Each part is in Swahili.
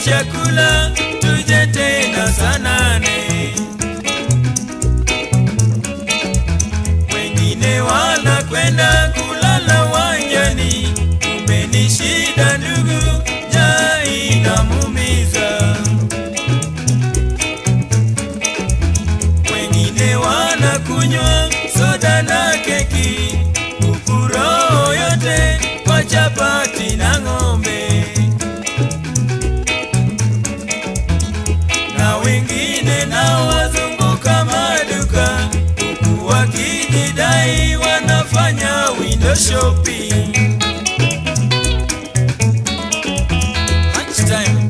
chakula tuje tena saa 8. Wengine wanakwenda kulala wanjani, kumbe ni shida ndugu, njaa inamuumiza. Wengine wanakunywa soda na keki, huku roho yote kwa chapati na ng'ombe. Na wengine nao wazunguka maduka, huku wakijidai wanafanya window shopping. Lunch time.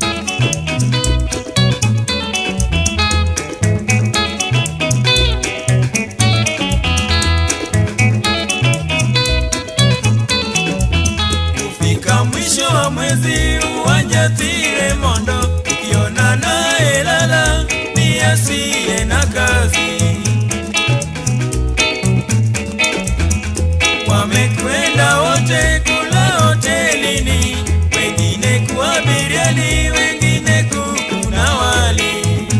Kufika mwisho wa mwezi uwanjatire mondo, ukiona naye lala ni asiye na kazi. Wamekwenda wote kula hotelini, wengine kwa biriani, wengine kuku na wali.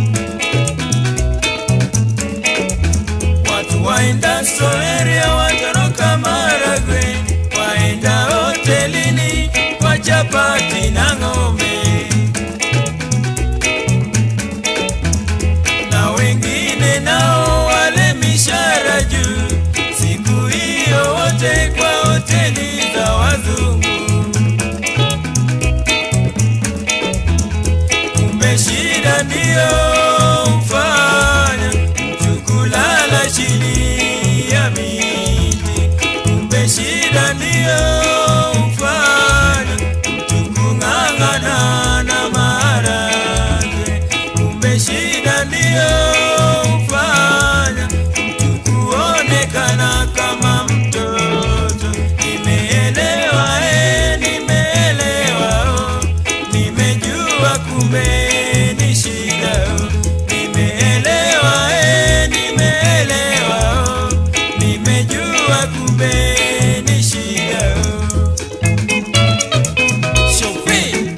Watu waenda Soeria, watoroka Maragwe, waenda hotelini kwa chapati na ng'ombe. Na wengine nao wale mishara juu, siku hiyo wote kwa hoteli za wazungu. Kumbe shida ndiyo mfanya mtu kulala chini ya miti. Kumbe shida ndiyo mfanya mtu kung'ang'ana na maharagwe. Kumbe shida ndiyo mfanya mtu kuonekana kama mtoto. Nimeelewa, nimeelewa, nimejua kumbe ni shida. Nimeelewa, nimeelewa, nimejua kumbe ni shida. Shopping.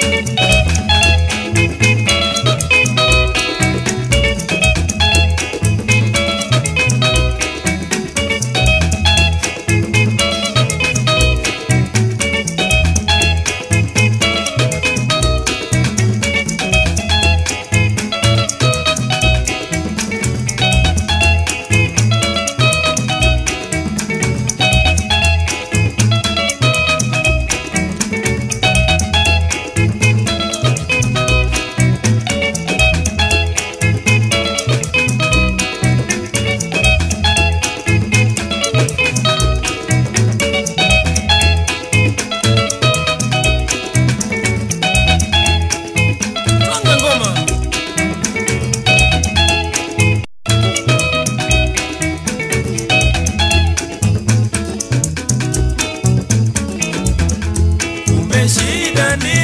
Shida ni